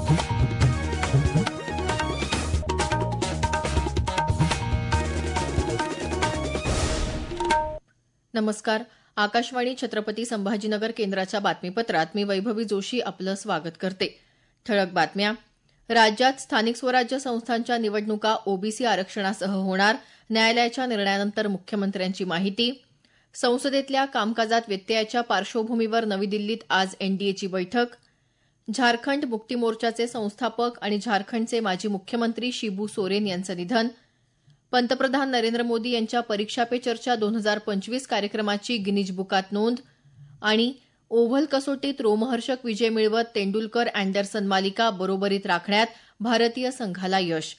नमस्कार. आकाशवाणी छत्रपती संभाजीनगर केंद्राच्या बातमीपत्रात मी वैभवी जोशी आपलं स्वागत करते. ठळक बातम्या. राज्यात स्थानिक स्वराज्य संस्थांच्या निवडणुका ओबीसी आरक्षणासह होणार, न्यायालयाच्या निर्णयानंतर मुख्यमंत्र्यांची माहिती. संसदेतल्या कामकाजात व्यत्ययाच्या पार्श्वभूमीवर नवी दिल्लीत आज एनडीएची बैठक. झारखंड मुक्ती मोर्चाचे संस्थापक आणि झारखंडचे माजी मुख्यमंत्री शिबू सोरेन यांचं निधन. पंतप्रधान नरेंद्र मोदी यांच्या परीक्षा पे चर्चा 2025 कार्यक्रमाची गिनीज बुकात नोंद. आणि ओव्हल कसोटीत रोमहर्षक विजय मिळवत तेंडुलकर अँडरसन मालिका बरोबरीत राखण्यात भारतीय संघाला यश.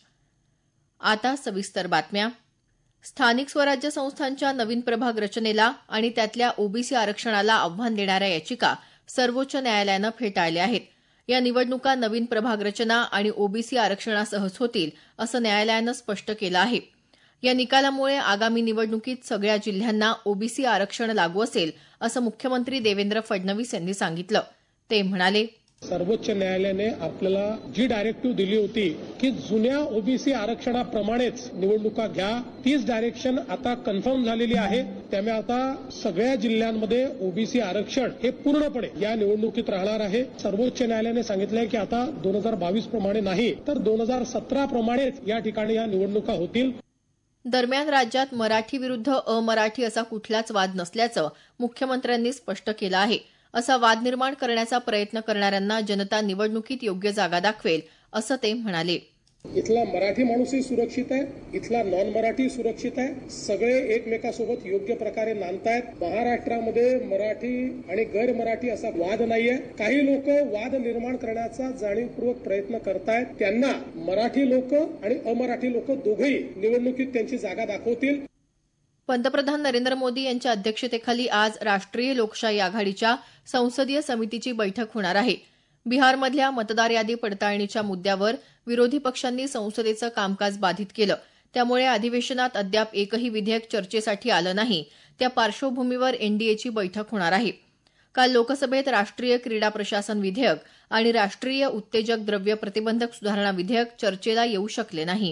आता सविस्तर बातम्या. स्थानिक स्वराज्य संस्थांच्या नवीन प्रभाग रचनेला आणि त्यातल्या ओबीसी आरक्षणाला आव्हान देणाऱ्या याचिका सर्वोच्च न्यायालयानं फेटाळल्या आहेत. या निवडणुका नवीन प्रभाग रचना आणि ओबीसी आरक्षणासहच होतील असं न्यायालयानं स्पष्ट केलं आहे. या निकालामुळे आगामी निवडणुकीत सगळ्या जिल्ह्यांना ओबीसी आरक्षण लागू असेल असं मुख्यमंत्री देवेंद्र फडणवीस यांनी सांगितलं. ते म्हणाले, सर्वोच्च न्यायालयाने आपल्याला जी डायरेक्टिव्ह दिली होती की जुन्या ओबीसी आरक्षणाप्रमाणेच निवडणुका घ्या, तीच डायरेक्शन आता कन्फर्म झालेली आहे. त्यामुळे आता सगळ्या जिल्ह्यांमध्ये ओबीसी आरक्षण हे पूर्णपणे या निवडणुकीत राहणार आहे. सर्वोच्च न्यायालयाने सांगितलंय की आता 2022 प्रमाणे नाही तर 2017 प्रमाणेच या ठिकाणी या निवडणुका होतील. दरम्यान राज्यात मराठी विरुद्ध अमराठी असा कुठलाच वाद नसल्याचं मुख्यमंत्र्यांनी स्पष्ट केलं आहे. असा वाद निर्माण करण्याचा प्रयत्न करणाऱ्यांना जनता निवडणुकीत योग्य जागा दाखवेल असं ते म्हणाले. इथला मराठी माणूसही सुरक्षित आहे, इथला नॉन मराठी सुरक्षित आहे. सगळे एकमेकासोबत योग्य प्रकारे नांदतायत. महाराष्ट्रामध्ये मराठी आणि गैर मराठी असा वाद नाहीये. काही लोक वाद निर्माण करण्याचा जाणीवपूर्वक प्रयत्न करतायत. त्यांना मराठी लोक आणि अमराठी लोक दोघेही निवडणुकीत त्यांची जागा दाखवतील. पंतप्रधान नरेंद्र मोदी यांच्या अध्यक्षतेखाली आज राष्ट्रीय लोकशाही आघाडीच्या संसदीय समितीची बैठक होणार आहे. बिहारमधल्या मतदार यादी पडताळणीच्या मुद्द्यावर विरोधी पक्षांनी संसदेचं कामकाज बाधित केलं. त्यामुळे अधिवेशनात अद्याप एकही विधेयक चर्चेसाठी आलं नाही. त्या पार्श्वभूमीवर एनडीएची बैठक होणार आहे. काल लोकसभेत राष्ट्रीय क्रीडा प्रशासन विधेयक आणि राष्ट्रीय उत्तेजक द्रव्य प्रतिबंधक सुधारणा विधेयक चर्चेला येऊ शकले नाही.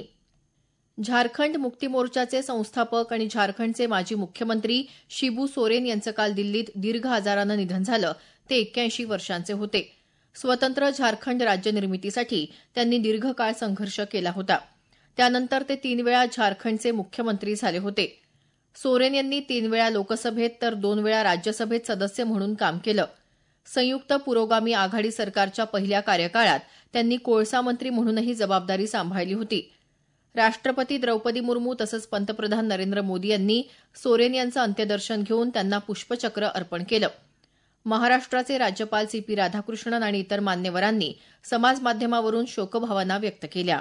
झारखंड मुक्ती मोर्चाचे संस्थापक आणि झारखंडचे माजी मुख्यमंत्री शिबू सोरेन यांचं काल दिल्लीत दीर्घ आजारानं निधन झालं. ते 81 वर्षांचे होते. स्वतंत्र झारखंड राज्य निर्मितीसाठी त्यांनी दीर्घकाळ संघर्ष केला होता. त्यानंतर ते 3 वेळा झारखंडचे मुख्यमंत्री झाले होते. सोरेन यांनी 3 वेळा लोकसभेत तर 2 वेळा राज्यसभेत सदस्य म्हणून काम केलं. संयुक्त पुरोगामी आघाडी सरकारच्या पहिल्या कार्यकाळात त्यांनी कोळसा मंत्री म्हणूनही जबाबदारी सांभाळली होती. राष्ट्रपती द्रौपदी मुर्मू तसंच पंतप्रधान नरेंद्र मोदी यांनी सोरेन यांचं अंत्यदर्शन घेऊन त्यांना पुष्पचक्र अर्पण केलं. महाराष्ट्राचे राज्यपाल CP राधाकृष्णन आणि इतर मान्यवरांनी समाजमाध्यमावरून शोकभावना व्यक्त केल्या.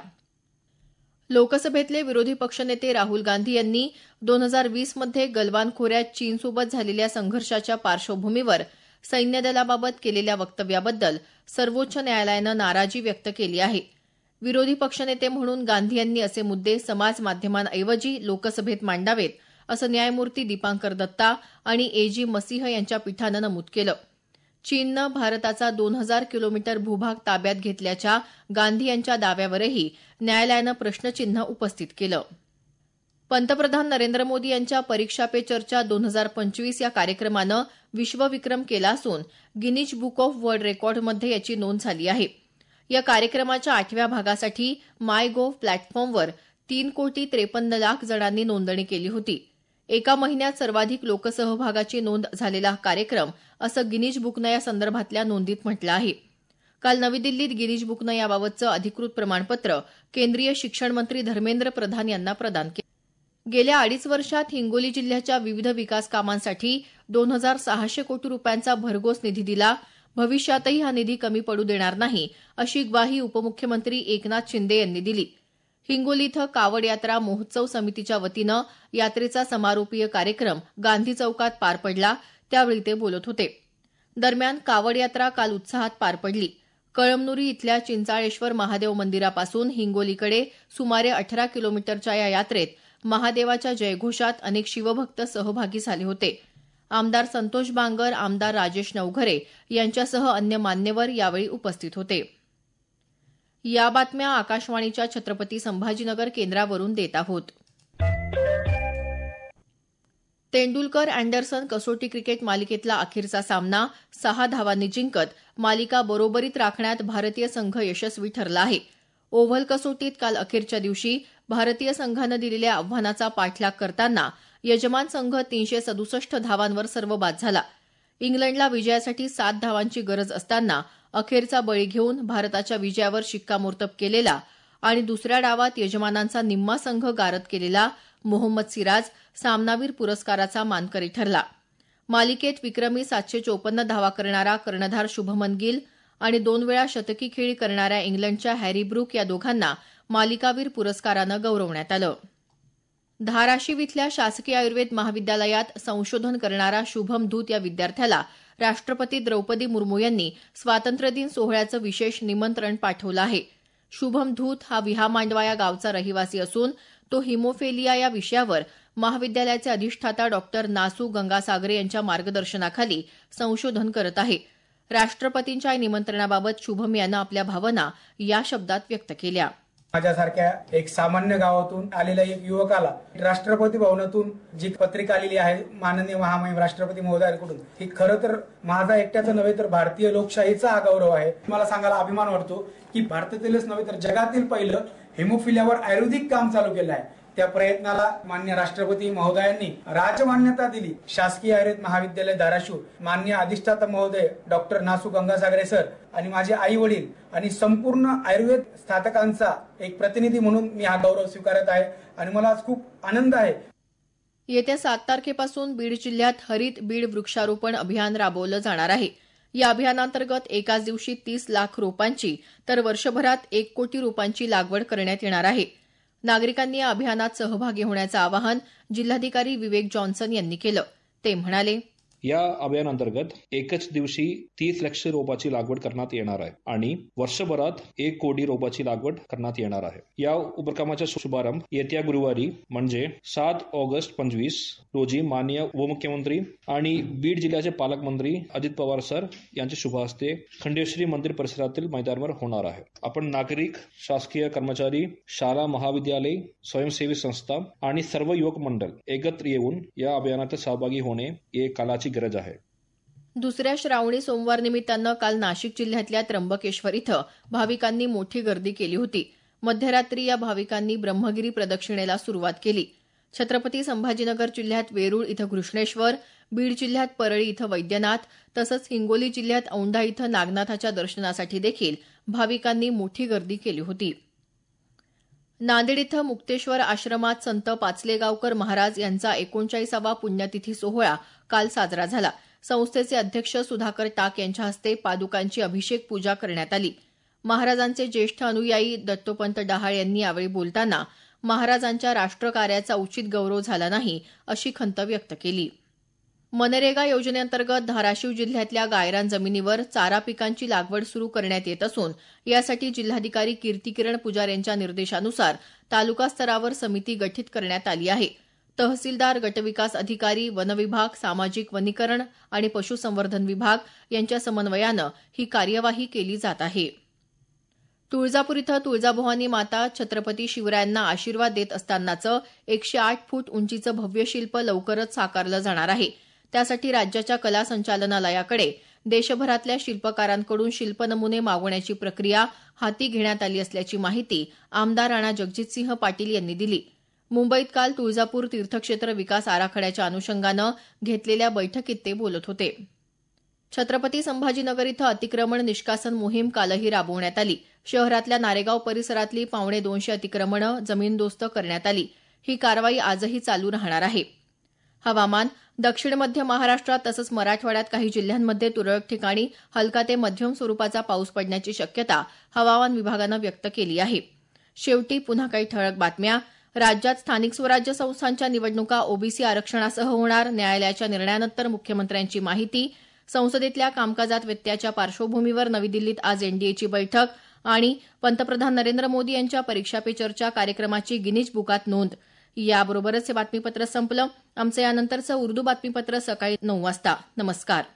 लोकसभेतले विरोधी पक्षनेते राहुल गांधी यांनी 2020 मध्ये गलवान खोऱ्यात चीनसोबत झालेल्या संघर्षाच्या पार्श्वभूमीवर सैन्यदलाबाबत केलेल्या वक्तव्याबद्दल सर्वोच्च न्यायालयानं नाराजी व्यक्त केली आहे. विरोधी पक्षनेते म्हणून गांधी यांनी असे मुद्दे समाजमाध्यमांऐवजी लोकसभेत मांडावेत असं न्यायमूर्ती दीपांकर दत्ता आणि AG मसीह यांच्या पीठानं नमूद केलं. चीननं भारताचा 2000 किलोमीटर भूभाग ताब्यात घेतल्याच्या गांधी यांच्या दाव्यावरही न्यायालयानं प्रश्नचिन्ह उपस्थित केलं. पंतप्रधान नरेंद्र मोदी यांच्या परीक्षा पे चर्चा 2025 या कार्यक्रमानं विश्वविक्रम केला असून गिनीज बुक ऑफ वर्ल्ड रेकॉर्डमध्ये याची नोंद झाली आहे. या कार्यक्रमाच्या 8व्या भागासाठी मायगोव्ह प्लॅटफॉर्मवर 3,53,00,000 जणांनी नोंदणी केली होती. एका महिन्यात सर्वाधिक लोकसहभागाची नोंद झालेला कार्यक्रम असं गिनीज बुकनं या संदर्भातल्या नोंदीत म्हटलं आहे. काल नवी दिल्लीत गिनीज बुकनं याबाबतचं अधिकृत प्रमाणपत्र केंद्रीय शिक्षण मंत्री धर्मेंद्र प्रधान यांना प्रदान केलं. गेल्या 2.5 वर्षात हिंगोली जिल्ह्याच्या विविध विकास कामांसाठी 2,600 कोटी रुपयांचा भरघोस निधी दिला. भविष्यातही हा निधी कमी पडू देणार नाही अशी ग्वाही उपमुख्यमंत्री एकनाथ शिंदे यांनी दिली. हिंगोली इथं कावड यात्रा महोत्सव समितीच्या वतीनं यात्रेचा समारोपीय कार्यक्रम गांधी चौकात पार पडला. त्यावेळी ते बोलत होते. दरम्यान कावड यात्रा काल उत्साहात पार पडली. कळमनुरी इथल्या चिंचाळेश्वर महादेव मंदिरापासून हिंगोलीकडे सुमारे 18 किलोमीटरच्या या यात्रेत महादेवाच्या जयघोषात अनेक शिवभक्त सहभागी झाले होते. आमदार संतोष बांगर, आमदार राजेश नवघरे यांच्यासह अन्य मान्यवर यावेळी उपस्थित होते. या बातम्या आकाशवाणीच्या छत्रपती संभाजीनगर केंद्रावरून देत आहोत. तेंडुलकर अँडरसन कसोटी क्रिकेट मालिकेतला अखेरचा सामना 6 धावांनी जिंकत मालिका बरोबरीत राखण्यात भारतीय संघ यशस्वी ठरला आहे. ओव्हल कसोटीत काल अखेरच्या दिवशी भारतीय संघानं दिलेल्या आव्हानाचा पाठलाग करताना यजमान संघ 367 धावांवर सर्वबाद झाला. इंग्लंडला विजयासाठी 7 धावांची गरज असताना अखेरचा बळी घेऊन भारताच्या विजयावर शिक्कामोर्तब केलेला आणि दुसऱ्या डावात यजमानांचा निम्मा संघ गारद केलेला मोहम्मद सिराज सामनावीर पुरस्काराचा मानकरी ठरला. मालिकेत विक्रमी 754 धावा करणारा कर्णधार शुभमन गिल आणि 2 वेळा शतकी खेळी करणाऱ्या इंग्लंडच्या हॅरी ब्रूक या दोघांना मालिकावीर पुरस्कारानं गौरवण्यात आलं. धाराशिव इथल्या शासकीय आयुर्वेद महाविद्यालयात संशोधन करणारा शुभम धूत या विद्यार्थ्याला राष्ट्रपती द्रौपदी मुर्मू यांनी स्वातंत्र्यदिन सोहळ्याचं विशेष निमंत्रण पाठवलं आहे. शुभम धूत हा विहामांडवा या गावचा रहिवासी असून तो हिमोफेलिया या विषयावर महाविद्यालयाचे अधिष्ठाता डॉक्टर नासू गंगासागरे यांच्या मार्गदर्शनाखाली संशोधन करत आहे. राष्ट्रपतींच्या या निमंत्रणाबाबत शुभम यानं आपल्या भावना या शब्दात व्यक्त केल्या. माझ्यासारख्या एक सामान्य गावातून आलेल्या एक युवकाला राष्ट्रपती भवनातून जी पत्रिका आलेली आहे माननीय महामहिम राष्ट्रपती महोदयांकडून, ही खरं तर माझा एकट्याचा नव्हे तर भारतीय लोकशाहीचा हा गौरव आहे. मला सांगायला अभिमान वाटतो की भारतातीलच नव्हे तर जगातील पहिलं हिमोफिलियावर आयुर्वेदिक काम चालू केलं आहे. त्या प्रयत्नाला मान्य राष्ट्रपती महोदयांनी राजमान्यता दिली. शासकीय आयुर्वेद महाविद्यालय धाराशिव मान्य अधिष्ठाता महोदय डॉक्टर नासू गंगासागरे सर आणि माझे आई वडील आणि संपूर्ण आयुर्वेद स्थापकांचा एक प्रतिनिधी म्हणून मी हा गौरव स्वीकारत आहे आणि मला आज खूप आनंद आहे. येत्या 7 तारखेपासून बीड जिल्ह्यात हरित बीड वृक्षारोपण अभियान राबवलं जाणार आहे. या अभियानांतर्गत एकाच दिवशी 30 लाख रोपांची तर वर्षभरात 1 कोटी रोपांची लागवड करण्यात येणार आहे. नागरिकांनी या अभियानात सहभागी होण्याचं आवाहन जिल्हाधिकारी विवेक जॉन्सन यांनी केलं. ते म्हणाले, या अभियानांतर्गत एकच दिवशी 30 लाख रोपाची लागवड करण्यात येणार आहे आणि वर्षभरात 1 कोटी रोपाची लागवड करण्यात येणार आहे. या उपक्रमाचा शुभारंभ येत्या गुरुवारी म्हणजे 7 ऑगस्ट 25 रोजी माननीय उपमुख्यमंत्री आणि बीड जिल्ह्याचे पालकमंत्री अजित पवार सर यांच्या शुभ हस्ते खंडेश्वरी मंदिर परिसरातील मैदानावर होणार आहे. आपण नागरिक, शासकीय कर्मचारी, शाळा, महाविद्यालय, स्वयंसेवी संस्था आणि सर्व युवक मंडळ एकत्र येऊन या अभियानात सहभागी होणे हे काळाची गरज आहे. दुसऱ्या श्रावणी सोमवार निमित्तानं काल नाशिक जिल्ह्यातल्या त्र्यंबकेश्वर इथं भाविकांनी मोठी गर्दी केली होती. मध्यरात्री या भाविकांनी ब्रह्मगिरी प्रदक्षिणेला सुरुवात केली. छत्रपती संभाजीनगर जिल्ह्यात वेरूळ इथं कृष्णेश्वर, बीड जिल्ह्यात परळी इथं वैद्यनाथ तसंच हिंगोली जिल्ह्यात औंढा इथं नागनाथाच्या दर्शनासाठी देखील भाविकांनी मोठी गर्दी केली होती. नांदेड इथं मुक्तेश्वर आश्रमात संत पाचलेगावकर महाराज यांचा 39वा पुण्यतिथी सोहळा काल साजरा झाला. संस्थेचे अध्यक्ष सुधाकर टाक यांच्या हस्ते पादुकांची अभिषेक पूजा करण्यात आली. महाराजांचे ज्येष्ठ अनुयायी दत्तोपंत डहाळ यांनी यावेळी बोलताना महाराजांच्या राष्ट्रकार्याचा उचित गौरव झाला नाही अशी खंत व्यक्त केली. मनरेगा योजनेअंतर्गत धाराशिव जिल्ह्यातल्या गायरान जमिनीवर चारा पिकांची लागवड सुरू करण्यात येत असून यासाठी जिल्हाधिकारी कीर्तिकिरण पुजार यांच्या निर्देशानुसार तालुका स्तरावर समिती गठीत करण्यात आली आहे. तहसीलदार, गटविकास अधिकारी, वनविभाग, सामाजिक वनीकरण आणि पशुसंवर्धन विभाग यांच्या समन्वयानं ही कार्यवाही केली जात आहे. तुळजापूर इथं तुळजाभवानी माता छत्रपती शिवरायांना आशीर्वाद देत असतानाचं 108 फूट उंचीचं भव्य शिल्प लवकरच साकारलं जाणार आहे. त्यासाठी राज्याच्या कला संचालनालयाकडे देशभरातल्या शिल्पकारांकडून शिल्पनमुने मागवण्याची प्रक्रिया हाती घेण्यात आली असल्याची माहिती आमदार राणा जगजितसिंह पाटील यांनी दिली. मुंबईत काल तुळजापूर तीर्थक्षेत्र विकास आराखड्याच्या अनुषंगानं घेतलेल्या बैठकीत ते बोलत होते. छत्रपती संभाजीनगर इथं अतिक्रमण निष्कासन मोहीम कालही राबवण्यात आली. शहरातल्या नारेगाव परिसरातली 250 अतिक्रमणं जमीनदोस्त करण्यात आली. ही कारवाई आजही चालू राहणार आहे. हवामान. दक्षिण मध्य महाराष्ट्रात तसंच मराठवाड्यात काही जिल्ह्यांमध्ये तुरळक ठिकाणी हलका ते मध्यम स्वरूपाचा पाऊस पडण्याची शक्यता हवामान विभागानं व्यक्त केली आहे. शेवटी पुन्हा काही ठळक बातम्या. राज्यात स्थानिक स्वराज्य संस्थांच्या निवडणुका ओबीसी आरक्षणासह होणार. न्यायालयाच्या निर्णयानंतर मुख्यमंत्र्यांची माहिती. संसदेतल्या कामकाजात व्यत्ययाच्या पार्श्वभूमीवर नवी दिल्लीत आज एनडीएची बैठक आणि पंतप्रधान नरेंद्र मोदी यांच्या परीक्षा पे चर्चा कार्यक्रमाची गिनीज बुकात नोंद. याबरोबरच हे बातमीपत्र संपलं. आमचं यानंतरचं उर्दू बातमीपत्र सकाळी 9 वाजता. नमस्कार.